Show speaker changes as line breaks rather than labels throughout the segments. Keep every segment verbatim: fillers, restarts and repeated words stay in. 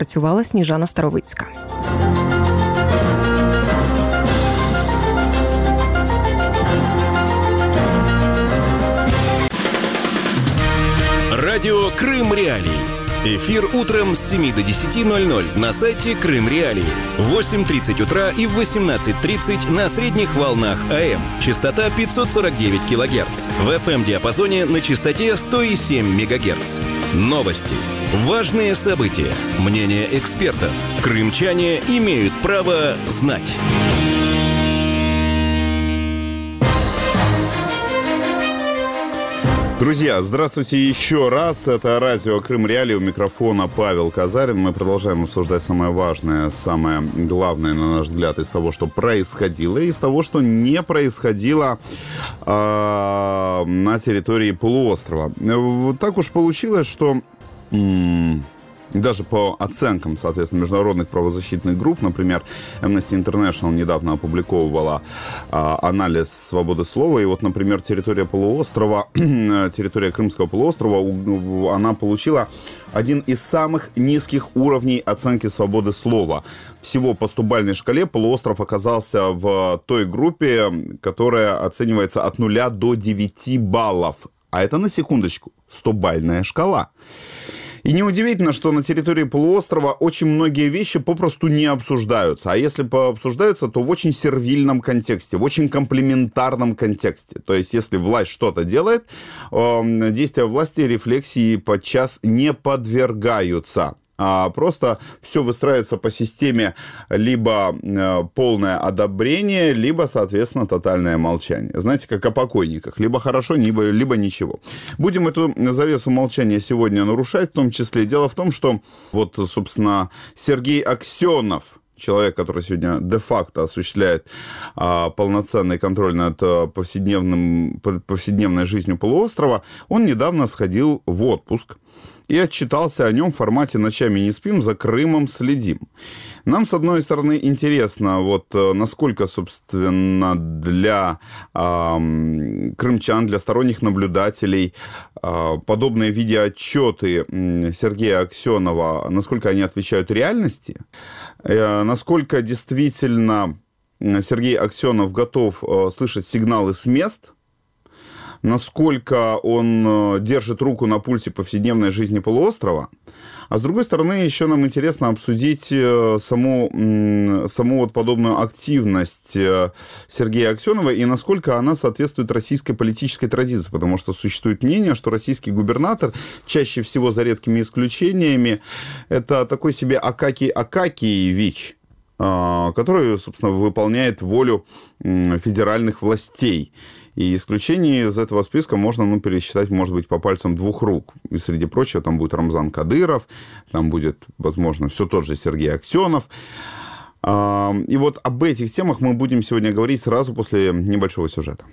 Працювала Сніжана Старовицька.
Радио «Крым Реалии». Эфир утром с семи до десяти ноль-ноль на сайте Крым Реалии. В восемь тридцать утра и в восемнадцать тридцать на средних волнах АМ. Частота пятьсот сорок девять килогерц. В эф эм-диапазоне на частоте сто семь мегагерц. Новости. Важные события. Мнения экспертов. Крымчане имеют право знать.
Друзья, здравствуйте еще раз. Это радио «Крым Реалии». У микрофона Павел Казарин. Мы продолжаем обсуждать самое важное, самое главное, на наш взгляд, из того, что происходило, и из того, что не происходило э, на территории полуострова. Вот так уж получилось, что... М- Даже по оценкам, соответственно, международных правозащитных групп, например, Amnesty International недавно опубликовывала а, анализ свободы слова. И вот, например, территория полуострова, территория Крымского полуострова, она получила один из самых низких уровней оценки свободы слова. Всего по стобальной шкале полуостров оказался в той группе, которая оценивается от нуля до девяти баллов. А это, на секундочку, стобальная шкала. И неудивительно, что на территории полуострова очень многие вещи попросту не обсуждаются. А если обсуждаются, то в очень сервильном контексте, в очень комплементарном контексте. То есть, если власть что-то делает, действия власти рефлексии подчас не подвергаются. А просто все выстраивается по системе либо полное одобрение, либо, соответственно, тотальное молчание. Знаете, как о покойниках. Либо хорошо, либо, либо ничего. Будем эту завесу молчания сегодня нарушать, в том числе. Дело в том, что вот, собственно, Сергей Аксенов, человек, который сегодня де-факто осуществляет а, полноценный контроль над повседневным, повседневной жизнью полуострова, он недавно сходил в отпуск и отчитался о нем в формате «Ночами не спим, за Крымом следим». Нам, с одной стороны, интересно, вот насколько, собственно, для э, крымчан, для сторонних наблюдателей э, подобные видеоотчеты Сергея Аксенова, насколько они отвечают реальности, э, насколько действительно Сергей Аксенов готов э, слышать сигналы с мест, насколько он держит руку на пульсе повседневной жизни полуострова. А с другой стороны, еще нам интересно обсудить саму, саму вот подобную активность Сергея Аксенова и насколько она соответствует российской политической традиции. Потому что существует мнение, что российский губернатор, чаще всего за редкими исключениями, это такой себе Акакий Акакиевич, который, собственно, выполняет волю федеральных властей. И исключений из этого списка можно, ну, пересчитать, может быть, по пальцам двух рук. И, среди прочего, там будет Рамзан Кадыров, там будет, возможно, все тот же Сергей Аксенов. И вот об этих темах мы будем сегодня говорить сразу после небольшого сюжета.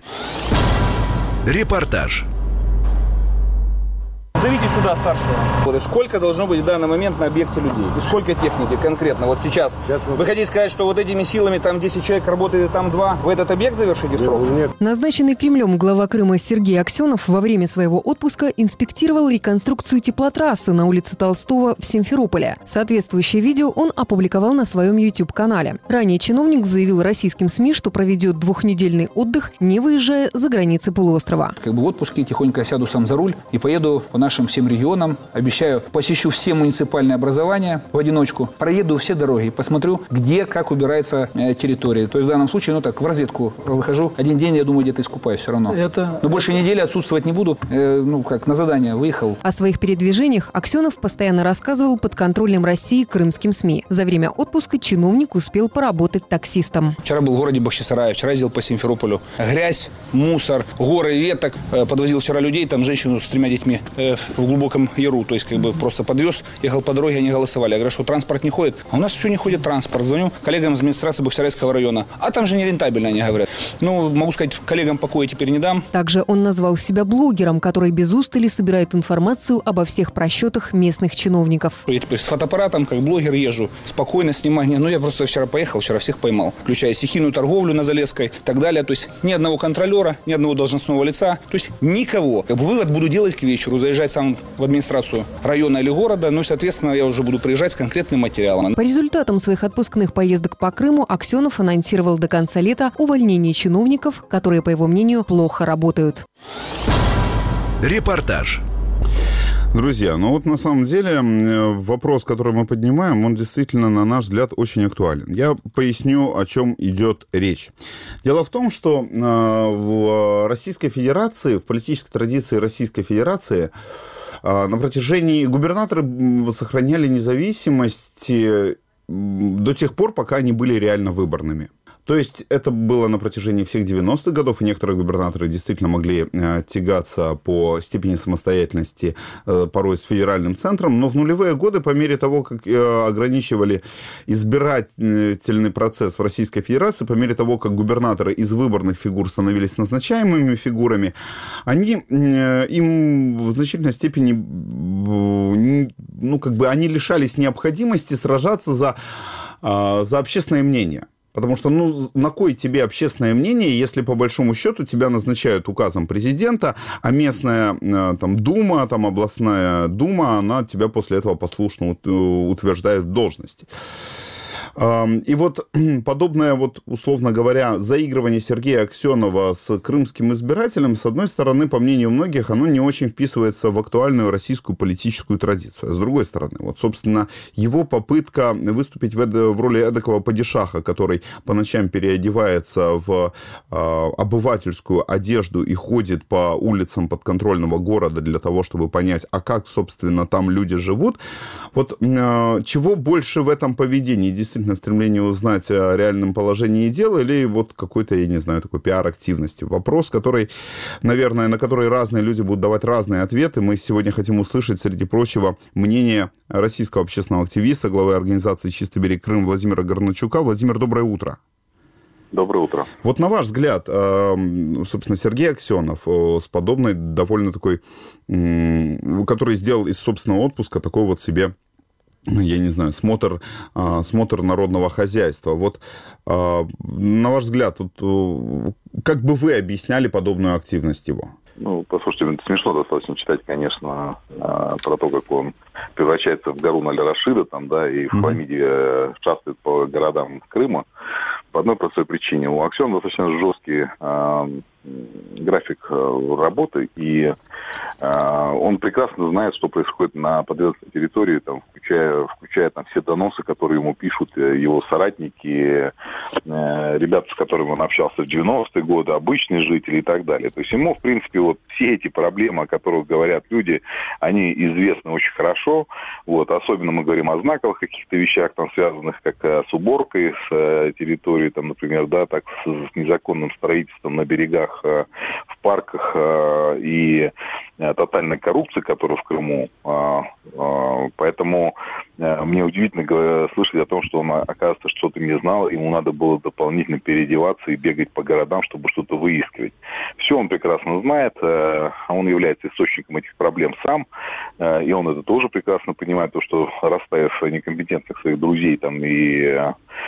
Репортаж.
Зовите сюда старшего. Сколько должно быть в данный момент на объекте людей? И сколько техники конкретно? Вот сейчас. сейчас мы... Вы хотите сказать, что вот этими силами там десять человек работает, там два? Вы этот объект завершите срок?
Нет. Назначенный Кремлем глава Крыма Сергей Аксенов во время своего отпуска инспектировал реконструкцию теплотрассы на улице Толстого в Симферополе. Соответствующее видео он опубликовал на своем YouTube-канале. Ранее чиновник заявил российским СМИ, что проведет двухнедельный отдых, не выезжая за границы полуострова.
Как бы в отпуске тихонько сяду сам за руль и поеду по нашим всем регионам. Обещаю, посещу все муниципальные образования в одиночку, проеду все дороги, посмотрю, где, как убирается э, территория. То есть в данном случае, ну так, в разведку выхожу. Один день, я думаю, где-то искупаюсь все равно. Это... Но больше недели отсутствовать не буду. Э, ну, как на задание выехал.
О своих передвижениях Аксенов постоянно рассказывал под контролем России крымским СМИ. За время отпуска чиновник успел поработать таксистом.
Вчера был в городе Бахчисарае, вчера ездил по Симферополю. Грязь, мусор, горы веток. Э, подвозил вчера людей, там женщину с тремя детьми э, в глубоком яру. То есть как бы просто подвез, ехал по дороге, они голосовали. Я говорю, что транспорт не ходит. А у нас все не ходит транспорт. Звоню коллегам из администрации Бахчисарайского района. А там же нерентабельно, они говорят. Ну, могу сказать, коллегам покоя теперь не дам.
Также он назвал себя блогером, который без устали собирает информацию обо всех просчетах местных чиновников.
Я теперь с фотоаппаратом, как блогер, езжу. Спокойно снимаю. Ну, я просто вчера поехал, вчера всех поймал. Включая стихийную торговлю на Залесской и так далее. То есть ни одного контролера, ни одного должностного лица. То есть никого. Как бы вывод буду делать к вечеру. Заезжать Собирается он в администрацию района или города, ну и, соответственно, я уже буду приезжать с конкретным материалом.
По результатам своих отпускных поездок по Крыму Аксенов анонсировал до конца лета увольнение чиновников, которые, по его мнению, плохо работают.
Репортаж.
Друзья, ну вот на самом деле вопрос, который мы поднимаем, он действительно, на наш взгляд, очень актуален. Я поясню, о чем идет речь. Дело в том, что в Российской Федерации, в политической традиции Российской Федерации на протяжении губернаторы сохраняли независимость до тех пор, пока они были реально выборными. То есть это было на протяжении всех девяностых годов, и некоторые губернаторы действительно могли э, тягаться по степени самостоятельности э, порой с федеральным центром, но в нулевые годы, по мере того, как э, ограничивали избирательный процесс в Российской Федерации, по мере того, как губернаторы из выборных фигур становились назначаемыми фигурами, они, э, им в значительной степени, э, ну, как бы, они лишались необходимости сражаться за, э, за общественное мнение. Потому что, ну, на кой тебе общественное мнение, если, по большому счету, тебя назначают указом президента, а местная там, дума, там, областная дума, она тебя после этого послушно утверждает в должности. И вот подобное, вот, условно говоря, заигрывание Сергея Аксенова с крымским избирателем, с одной стороны, по мнению многих, оно не очень вписывается в актуальную российскую политическую традицию. А с другой стороны, вот, собственно, его попытка выступить в, в роли эдакого падишаха, который по ночам переодевается в э, обывательскую одежду и ходит по улицам подконтрольного города для того, чтобы понять, а как, собственно, там люди живут. Вот э, чего больше в этом поведении? Действительно, стремление узнать о реальном положении дел или вот какой-то, я не знаю, такой пиар-активности. Вопрос, который, наверное, на который разные люди будут давать разные ответы. Мы сегодня хотим услышать, среди прочего, мнение российского общественного активиста, главы организации «Чистый берег Крым» Владимира Горначука. Владимир, доброе утро.
Доброе утро.
Вот на ваш взгляд, собственно, Сергей Аксенов с подобной довольно такой, который сделал из собственного отпуска такой вот себе, я не знаю, смотр, смотр народного хозяйства. Вот, на ваш взгляд, вот, как бы вы объясняли подобную активность его?
Ну, послушайте, это смешно достаточно читать, конечно, про то, как он превращается в Гаруна аль-Рашида, там, да, и в хламиде шастает по городам Крыма. По одной простой причине. У Аксенова достаточно жесткий э, график э, работы, и э, он прекрасно знает, что происходит на подведомственной территории, там, включая, включая там, все доносы, которые ему пишут его соратники, э, ребята, с которыми он общался в девяностые годы, обычные жители и так далее. То есть ему, в принципе, вот все эти проблемы, о которых говорят люди, они известны очень хорошо. Вот. Особенно мы говорим о знаковых каких-то вещах, там, связанных как с уборкой, с э, территорией, там, например, да, так с, с незаконным строительством на берегах, э, в парках э, и э, тотальной коррупции, которая в Крыму. Э, э, поэтому э, мне удивительно говоря, слышать о том, что он, оказывается, что-то не знал, ему надо было дополнительно переодеваться и бегать по городам, чтобы что-то выискивать. Все он прекрасно знает, э, он является источником этих проблем сам, э, и он это тоже прекрасно понимает, то, что расставив некомпетентных своих друзей там и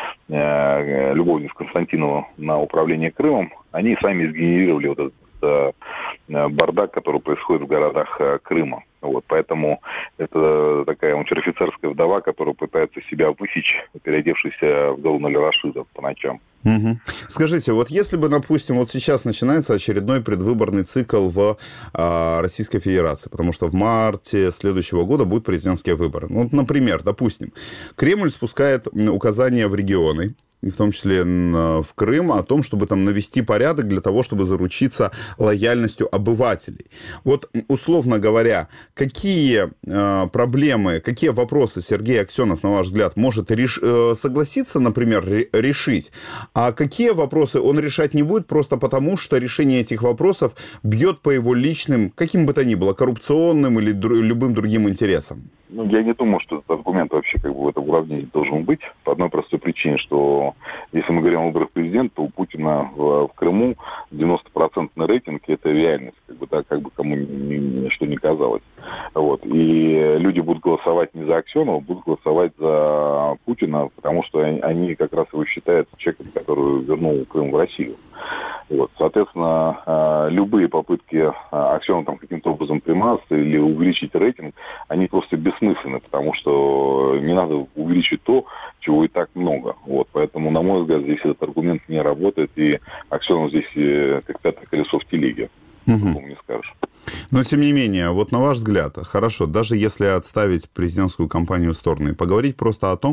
э, любовниц Константинова на управление Крымом, они сами сгенерировали вот этот э, бардак, который происходит в городах э, Крыма. Вот, поэтому это такая унтер-офицерская вдова, которая пытается себя высечь, переодевшись в Гаруна аль-Рашида по ночам.
Угу. Скажите, вот если бы, допустим, вот сейчас начинается очередной предвыборный цикл в а, Российской Федерации, потому что в марте следующего года будут президентские выборы. Ну, вот, например, допустим, Кремль спускает указания в регионы, в том числе в Крым, о том, чтобы там навести порядок для того, чтобы заручиться лояльностью обывателей. Вот, условно говоря, какие э, проблемы, какие вопросы Сергей Аксенов, на ваш взгляд, может реш... э, согласиться, например, ре- решить, а какие вопросы он решать не будет просто потому, что решение этих вопросов бьет по его личным, каким бы то ни было, коррупционным или дру- любым другим интересам?
Ну, я не думаю, что этот аргумент вообще как бы в этом уравнении должен быть. По одной простой причине, что если мы говорим о выборах президента, то у Путина в, в Крыму девяносто процентов рейтинг – это реальность, как бы, да, как бы кому ни, ни, что ни казалось. Вот. И люди будут голосовать не за Аксенова, будут голосовать за Путина, потому что они, они как раз его считают человеком, который вернул Крым в Россию. Вот, соответственно, любые попытки Аксенова там каким-то образом примазаться или увеличить рейтинг, они просто бессмысленны, потому что не надо увеличить то, чего и так много. Вот, поэтому, на мой взгляд, здесь этот аргумент не работает, и Аксенов здесь как пятое колесо в телеге. Угу. Не скажешь.
Но, тем не менее, вот на ваш взгляд, хорошо, даже если отставить президентскую кампанию в сторону и поговорить просто о том,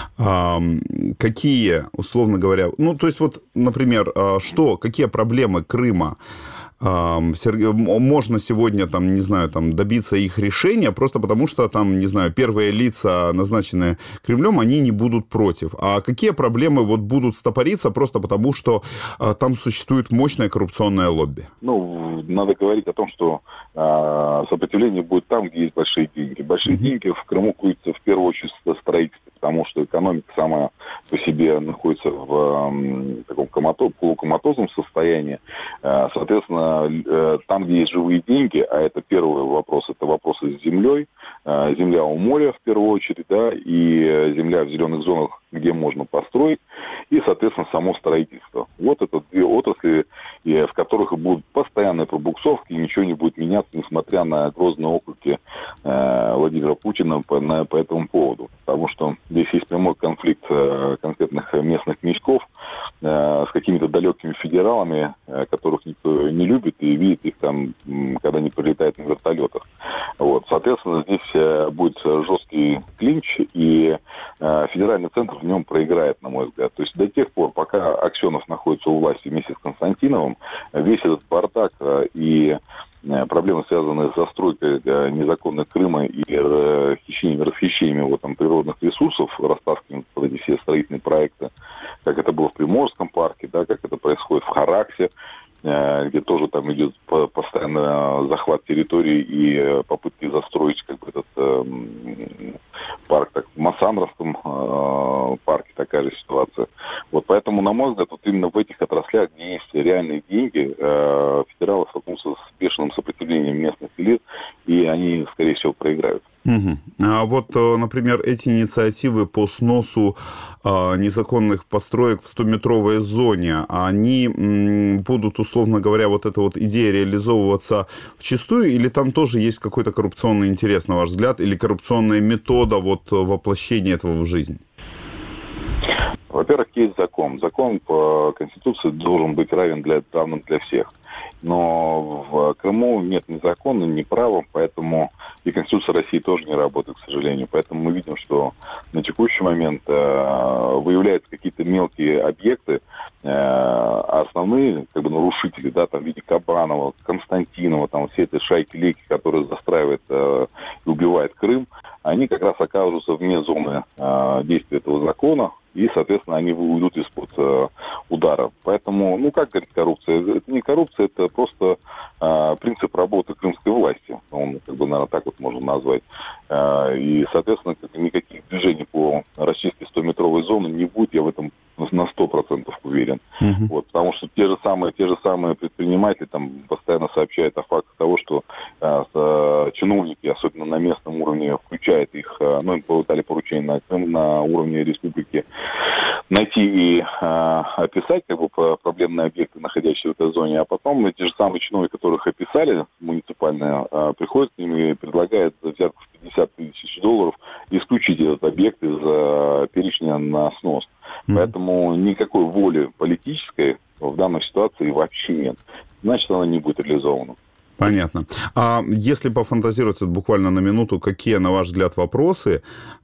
какие, условно говоря, ну, то есть вот, например, что, какие проблемы Крыма можно сегодня, там, не знаю, там, добиться их решения, просто потому что, там, не знаю, первые лица, назначенные Кремлем, они не будут против. А какие проблемы вот будут стопориться просто потому, что а, там существует мощное коррупционное лобби?
Ну, надо говорить о том, что а, сопротивление будет там, где есть большие деньги. Большие mm-hmm. деньги в Крыму крутятся в первую очередь строительство, потому что экономика сама по себе находится в м, таком комато, полукоматозном состоянии. А, соответственно, там, где есть живые деньги, а это первый вопрос, это вопросы с землей, земля у моря в первую очередь, да, и земля в зеленых зонах, где можно построить, и, соответственно, само строительство. Вот это две отрасли, в которых будут постоянные пробуксовки, и ничего не будет меняться, несмотря на грозные окрики Владимира Путина по, на, по этому поводу. Потому что здесь есть прямой конфликт конкретных местных князьков с какими-то далекими федералами, которых никто не любит и видит их там, когда они прилетают на вертолетах. Вот. Соответственно, здесь будет жесткий клинч, и федеральный центр в нем проиграет, на мой взгляд. То есть до тех пор, пока Аксенов находится у власти вместе с Константиновым, весь этот бардак и проблемы, связанные с застройкой незаконных Крыма и расхищением его там природных ресурсов, расставками под эти все строительные проекты, как это было в Приморском парке, да, как это происходит в Хараксе, где тоже там идет постоянно захват территории и попытки застроить как бы этот э, парк, так, в Массандровском э, парке такая же ситуация. Вот поэтому, на мой взгляд, вот именно в этих отраслях, где есть реальные деньги, э, федералы столкнутся с бешеным сопротивлением местных элит, и они, скорее всего, проиграют.
Угу. А вот, например, эти инициативы по сносу а, незаконных построек в стометровой зоне, они м, будут, условно говоря, вот эта вот идея реализовываться вчистую, или там тоже есть какой-то коррупционный интерес, на ваш взгляд, или коррупционная метода вот воплощения этого в жизнь?
Во-первых, есть закон. Закон по Конституции должен быть равен для, равным для всех. Но в Крыму нет ни закона, ни права, поэтому и Конституция России тоже не работает, к сожалению. Поэтому мы видим, что на текущий момент э, выявляются какие-то мелкие объекты, э, а основные как бы, нарушители, да, там в виде Кабанова, Константинова, там все эти шайки-лейки, которые застраивают э, и убивают Крым, они как раз окажутся вне зоны э, действия этого закона. И, соответственно, они уйдут из-под э, удара. Поэтому, ну, как говорить коррупция? Это не коррупция, это просто э, принцип работы крымской власти. Он, как бы, наверное, так вот можно назвать. Э, и, соответственно, никаких движений по расчистке стометровой зоны не будет, я в этом на сто процентов уверен. Uh-huh. Вот, потому что те же самые, те же самые предприниматели там постоянно сообщают о фактах того, что э, э, чиновники, особенно на местном уровне, включают их, э, ну, им дали поручение на, на уровне республики, найти и э, описать как бы проблемные объекты, находящиеся в этой зоне, а потом эти же самые чиновники, которых описали, муниципальные, э, приходят к ним и предлагают за взятку в пятьдесят тысяч долларов исключить этот объект из э, перечня на снос. Mm-hmm. Поэтому никакой воли политической в данной ситуации вообще нет. Значит, она не будет реализована.
Понятно. А если пофантазировать вот буквально на минуту, какие, на ваш взгляд, вопросы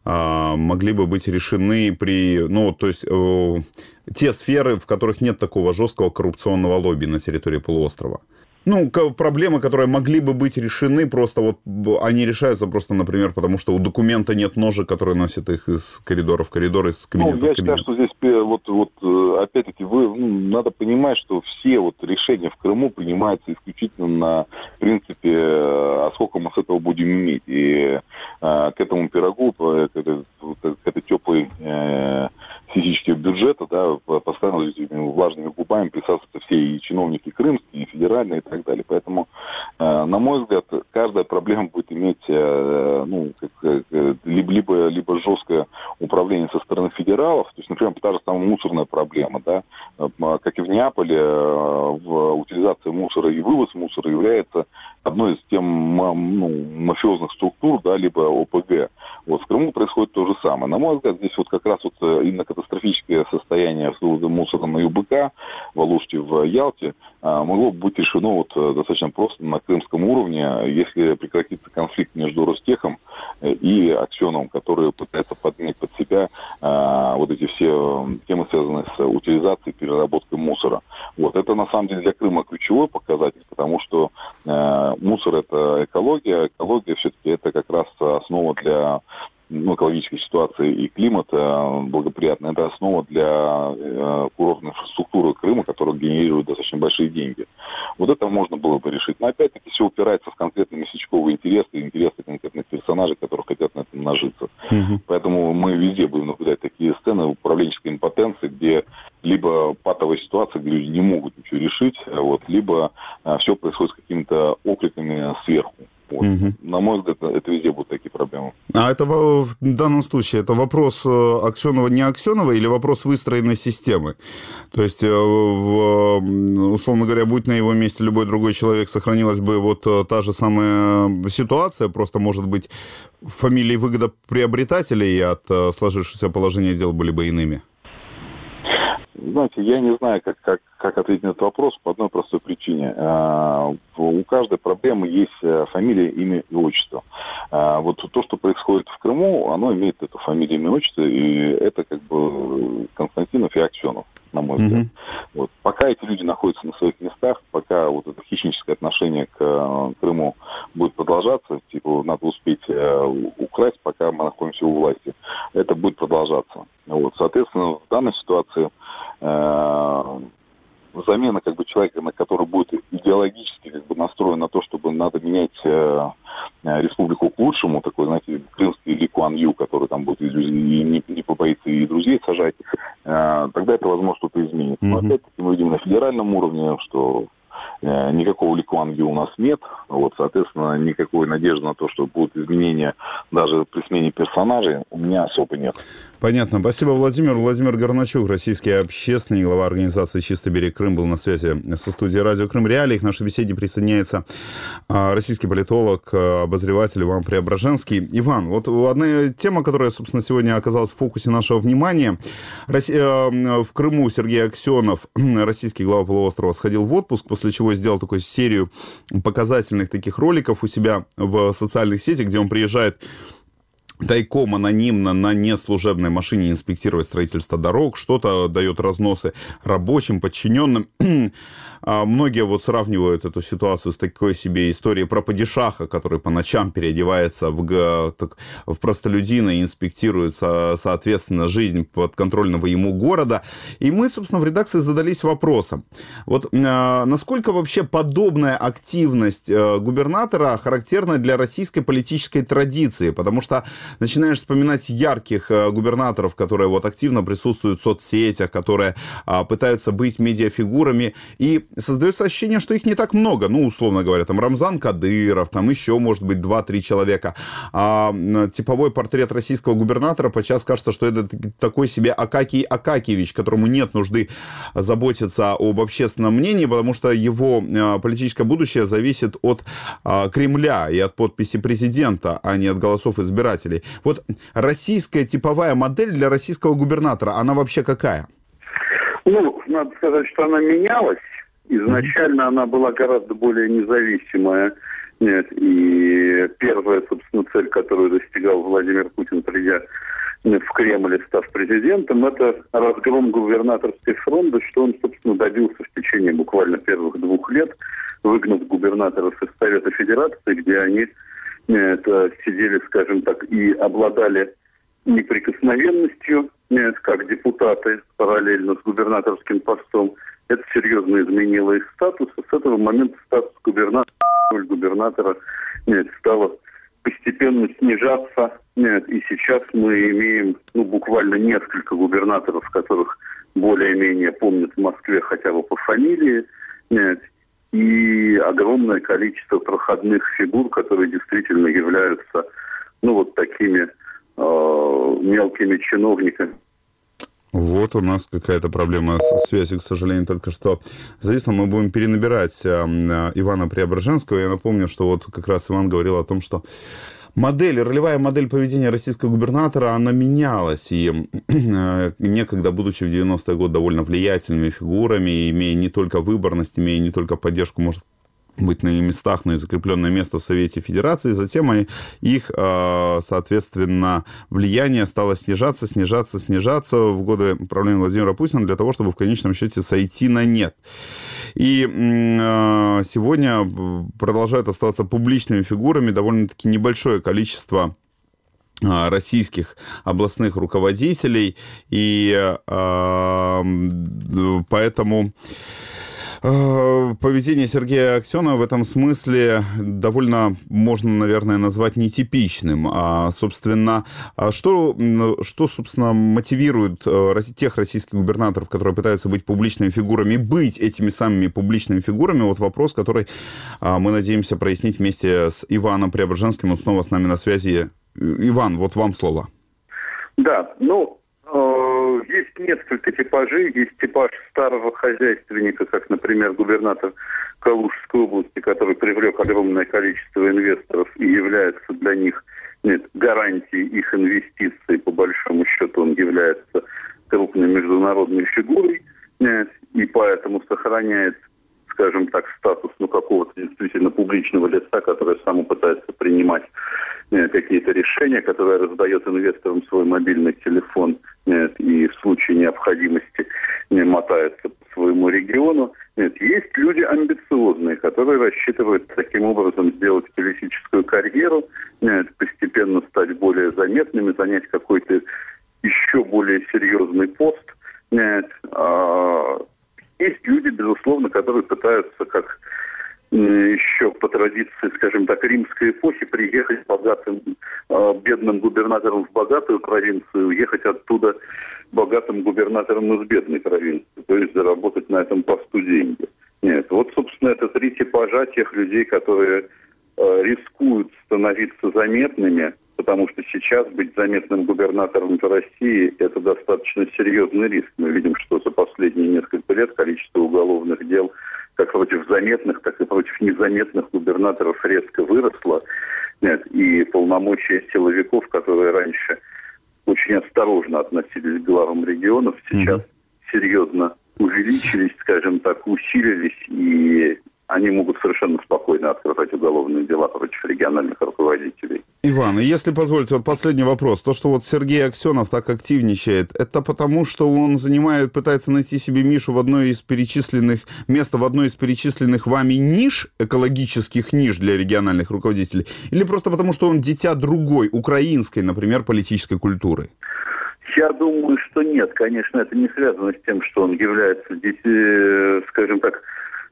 а, могли бы быть решены при... Ну, то есть, э, те сферы, в которых нет такого жесткого коррупционного лобби на территории полуострова? Ну, проблемы, которые могли бы быть решены, просто вот они решаются просто, например, потому что у документа нет ножек, которые носят их из коридора в коридор, из кабинета
ну, я
в кабинет.
считаю, что здесь вот, вот опять-таки вы, ну, надо понимать, что все вот решения в Крыму принимаются исключительно на принципе, а сколько мы с этого будем иметь. И а, к этому пирогу, к этой, к этой теплой э, физического бюджета, да, постоянно этими влажными губами присасываются все и чиновники крымские, и федеральные, и так далее. Поэтому э, На мой взгляд, каждая проблема будет иметь ну, как, либо, либо, либо жесткое управление со стороны федералов, то есть, например, та же самая мусорная проблема, да, как и в Неаполе, в утилизация мусора и вывоз мусора является одной из тем ну, мафиозных структур, да, либо О П Г. Вот в Крыму происходит то же самое. На мой взгляд, здесь вот как раз вот именно катастрофическое состояние с вывозом мусора на Ю Бэ Ка, в Алуште, в Ялте, могло быть решено вот достаточно просто на крымском уровне, если прекратится конфликт между Ростехом и Аксеновым, который пытается поднять под себя а, вот эти все темы, связанные с утилизацией и переработкой мусора. Вот. Это на самом деле для Крыма ключевой показатель, потому что а, мусор – это экология, экология все-таки это как раз основа для ну, экологической ситуации и климата благоприятная, это основа для э, курортной инфраструктуры Крыма, которая генерирует достаточно большие деньги. Вот это можно было бы решить. Но опять-таки все упирается в конкретные местечковые интересы, интересы конкретных персонажей, которые хотят на этом нажиться. Угу. Поэтому мы везде будем наблюдать такие сцены управленческой импотенции, где либо патовая ситуация, где люди не могут ничего решить, вот, либо а, все происходит с какими-то окликами сверху. Вот. Угу. На мой взгляд, это везде будут такие проблемы.
А это в, в данном случае это вопрос Аксенова, не Аксенова или вопрос выстроенной системы? То есть, в, условно говоря, будь на его месте любой другой человек, сохранилась бы вот та же самая ситуация, просто, может быть, фамилии выгодоприобретателей от сложившегося положения дел были бы иными?
Знаете, я не знаю, как, как, как ответить на этот вопрос по одной простой причине. А, у каждой проблемы есть фамилия, имя и отчество. А, вот то, что происходит в Крыму, оно имеет эту фамилию, имя и отчество, и это как бы Константинов и Аксенов, на мой взгляд. Mm-hmm. Вот. Пока эти люди находятся на своих местах, пока вот это хищническое отношение к Крыму будет продолжаться, типа надо успеть украсть, пока мы находимся у власти, это будет продолжаться. Вот. Соответственно, в данной ситуации замена как бы человека, на который будет идеологически как бы настроен на то, чтобы надо менять э, республику к лучшему, такой, знаете, крымский Ли Куан Ю, который там будет и не, не побоится и друзей сажать, э, тогда это, возможно, что-то изменит. Но mm-hmm. опять-таки мы видим на федеральном уровне, что э, никакого Ли Куан Ю у нас нет, вот, соответственно, никакой надежды на то, что будут изменения даже при смене персонажей, у меня особо нет.
Понятно. Спасибо, Владимир. Владимир Горначук, российский общественник, глава организации «Чистый берег Крым», был на связи со студией радио «Крым Реалии». К нашей беседе присоединяется российский политолог, обозреватель Иван Преображенский. Иван, вот одна тема, которая, собственно, сегодня оказалась в фокусе нашего внимания. В Крыму Сергей Аксенов, российский глава полуострова, сходил в отпуск, после чего сделал такую серию показательных таких роликов у себя в социальных сетях, где он приезжает тайком, анонимно, на неслужебной машине инспектировать строительство дорог, что-то дает разносы рабочим, подчиненным. Многие вот сравнивают эту ситуацию с такой себе историей про падишаха, который по ночам переодевается в, так, в простолюдина и инспектирует, соответственно, жизнь подконтрольного ему города. И мы, собственно, в редакции задались вопросом. Вот насколько вообще подобная активность губернатора характерна для российской политической традиции? Потому что начинаешь вспоминать ярких губернаторов, которые вот активно присутствуют в соцсетях, которые пытаются быть медиафигурами, и создается ощущение, что их не так много. Ну, условно говоря, там Рамзан Кадыров, там еще, может быть, два-три человека. А типовой портрет российского губернатора подчас кажется, что это такой себе Акакий Акакиевич, которому нет нужды заботиться об общественном мнении, потому что его политическое будущее зависит от Кремля и от подписи президента, а не от голосов избирателей. Вот российская типовая модель для российского губернатора, она вообще какая?
Ну, надо сказать, что она менялась. Изначально она была гораздо более независимая. Нет, и первая, собственно, цель, которую достигал Владимир Путин, придя в Кремль и став президентом, это разгром губернаторской фронты, что он, собственно, добился в течение буквально первых двух лет, выгнав губернаторов из Совета Федерации, где они это, сидели, скажем так, и обладали неприкосновенностью, нет, как депутаты параллельно с губернаторским постом. Это серьезно изменило их статус. И с этого момента статус губернатора, роль губернатора нет, стала постепенно снижаться. Нет, и сейчас мы имеем ну, буквально несколько губернаторов, которых более-менее помнят в Москве хотя бы по фамилии. Нет, и огромное количество проходных фигур, которые действительно являются, ну, вот такими э, мелкими чиновниками.
Вот у нас какая-то проблема со связью, к сожалению, только что зависла. Мы будем перенабирать э, Ивана Преображенского. Я напомню, что вот как раз Иван говорил о том, что модель, ролевая модель поведения российского губернатора, она менялась. И э, некогда, будучи в девяностые годы довольно влиятельными фигурами, имея не только выборность, имея не только поддержку, может быть, на местах, но и закрепленное место в Совете Федерации, затем они, их, э, соответственно, влияние стало снижаться, снижаться, снижаться в годы правления Владимира Путина для того, чтобы в конечном счете сойти на нет. И э, сегодня продолжают оставаться публичными фигурами довольно-таки небольшое количество э, российских областных руководителей, и э, поэтому поведение Сергея Аксенова в этом смысле довольно, можно, наверное, назвать нетипичным. А, собственно, что, что, собственно, мотивирует тех российских губернаторов, которые пытаются быть публичными фигурами, быть этими самыми публичными фигурами? Вот вопрос, который мы надеемся прояснить вместе с Иваном Преображенским. Он снова с нами на связи. Иван, вот вам слово.
Да, ну... Есть несколько типажей. Есть типаж старого хозяйственника, как, например, губернатор Калужской области, который привлек огромное количество инвесторов и является для них, нет, гарантией их инвестиций. По большому счету он является крупной международной фигурой, нет, и поэтому сохраняет, скажем так, статус, ну, какого-то действительно публичного лица, который сам пытается принимать нет, какие-то решения, которые раздает инвесторам свой мобильный телефон, нет, и в случае необходимости не мотается по своему региону. Нет, есть люди амбициозные, которые рассчитывают таким образом сделать политическую карьеру, нет, постепенно стать более заметными, занять какой-то еще более серьезный пост. Нет, а есть люди, безусловно, которые пытаются, как еще по традиции, скажем так, римской эпохи, приехать богатым, бедным губернатором в богатую провинцию, уехать оттуда богатым губернатором из бедной провинции, то есть заработать на этом посту деньги. Нет, вот, собственно, это три типажа тех людей, которые э, рискуют становиться заметными, потому что сейчас быть заметным губернатором в России – это достаточно серьезный риск. Мы видим, что за последние несколько лет количество уголовных дел как против заметных, так и против незаметных губернаторов резко выросло. Нет, и полномочия силовиков, которые раньше очень осторожно относились к главам регионов, сейчас mm-hmm. серьезно увеличились, скажем так, усилились, и они могут совершенно спокойно открывать уголовные дела против региональных руководителей.
Иван, и если позволите, вот последний вопрос. То, что вот Сергей Аксенов так активничает, это потому, что он занимает, пытается найти себе нишу в одной из перечисленных, место в одной из перечисленных вами ниш, экологических ниш для региональных руководителей, или просто потому, что он дитя другой, украинской, например, политической культуры?
Я думаю, что нет. Конечно, это не связано с тем, что он является, скажем так,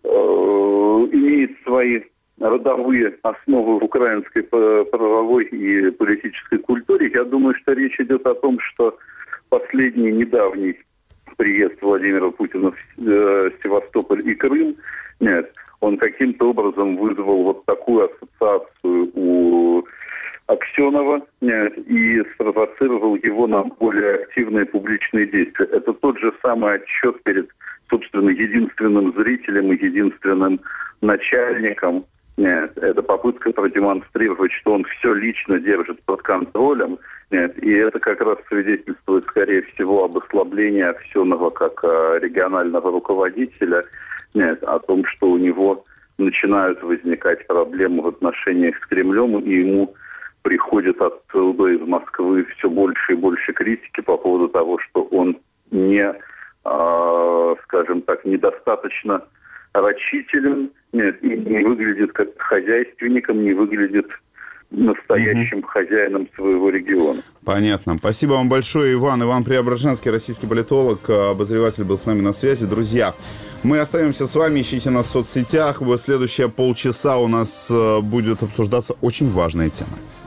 имеет свои родовые основы в украинской правовой и политической культуре. Я думаю, что речь идет о том, что последний недавний приезд Владимира Путина в Севастополь и Крым, нет, он каким-то образом вызвал вот такую ассоциацию у Аксенова, нет, и спровоцировал его на более активные публичные действия. Это тот же самый отчет перед, собственно, единственным зрителем и единственным начальником. Нет, это попытка продемонстрировать, что он все лично держит под контролем. Нет, и это как раз свидетельствует, скорее всего, об ослаблении Аксенова как регионального руководителя. Нет, о том, что у него начинают возникать проблемы в отношениях с Кремлем, и ему приходит оттуда из Москвы все больше и больше критики по поводу того, что он не, э, скажем так, недостаточно рачителен, нет, и не выглядит как хозяйственником, не выглядит настоящим угу. хозяином своего региона.
Понятно. Спасибо вам большое, Иван. Иван Преображенский, российский политолог, обозреватель, был с нами на связи. Друзья, мы остаемся с вами, ищите нас в соцсетях. В следующие полчаса у нас будет обсуждаться очень важная тема.